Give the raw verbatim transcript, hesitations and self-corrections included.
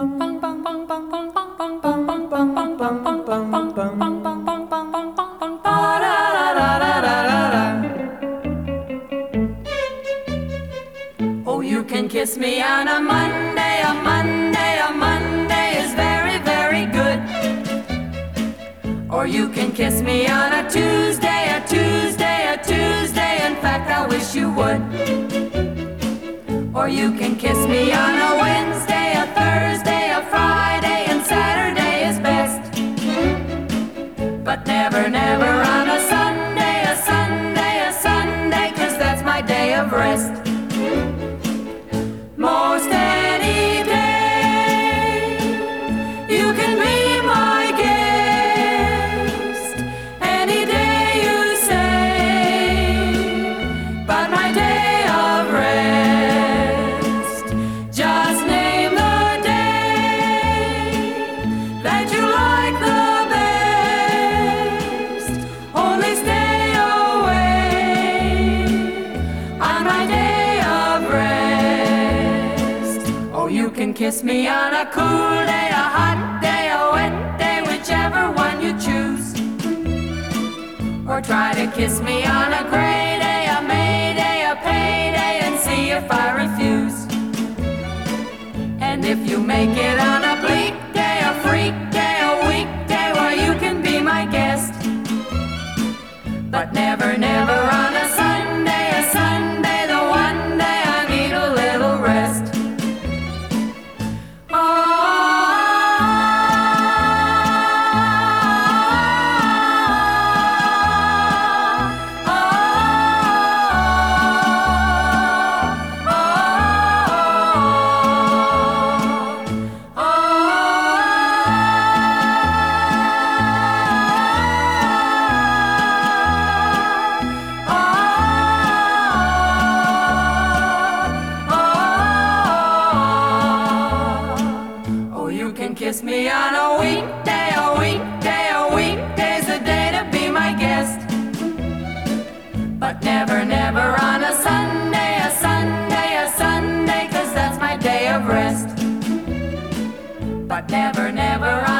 Oh, you can kiss me on a Monday, a Monday, a Monday is very, very good. Or you can kiss me on a Tuesday, a Tuesday, a Tuesday, in fact I wish you would. Or you can kiss me on a Wednesday, a Thursday, a Friday, and Saturday is best. But never, never on a Sunday, a Sunday, a Sunday, 'cause that's my day of rest. Most any day you can be my guest, any day you say, but my day of rest. Just name the day that you like the best, only stay away on my day of rest. Oh, you can kiss me on a cool day, a hot day, a wet day, whichever one you choose. Or try to kiss me on a gray day, a May day, a payday, and see if I refuse. And if you make it on a bleak day, a freak day, a weekday, well, you can be my guest. But never, never on a Sunday, a Sunday, the one day I need a little rest. You can kiss me on a weekday, a weekday, a weekday's the day to be my guest. But never, never on a Sunday, a Sunday, a Sunday, 'cause that's my day of rest. But never, never